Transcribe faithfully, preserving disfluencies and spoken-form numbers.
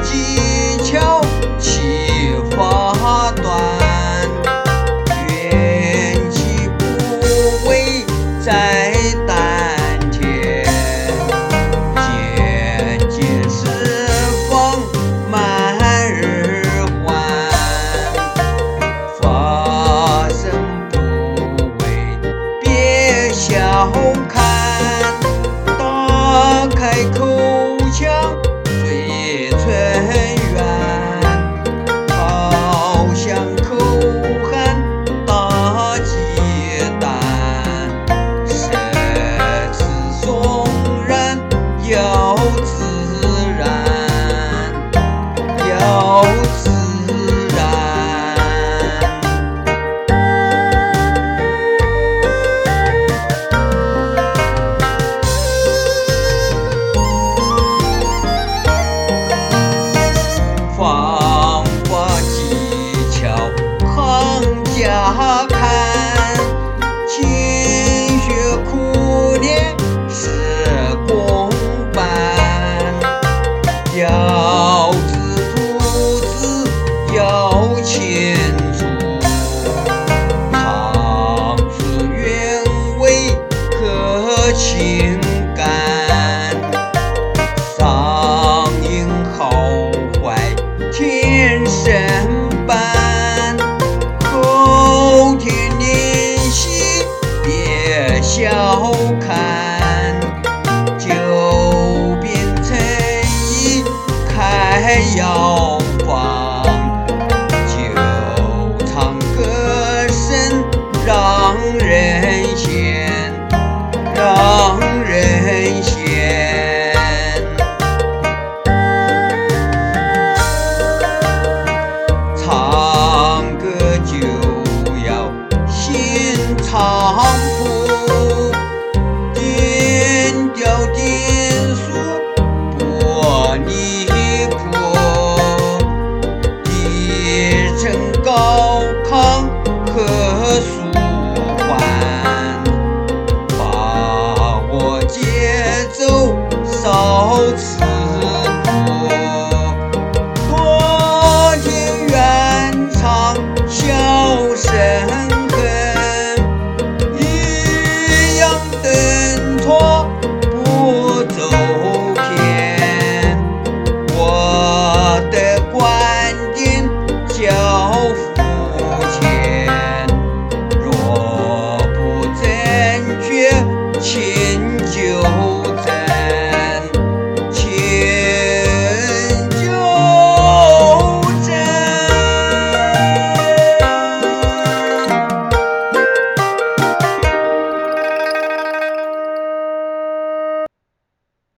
技巧齐发端，元气不为在丹田，节节释放慢日还，发声不为别小看，打开口腔最纯元，好像口含大鸡蛋，舌齿松软要自然，要自然。方法技巧行家看，勤学苦练是公办，要知图纸要清楚，尝出原味和情感，上瘾好坏天生伴，后天练习别小看，就变成一开药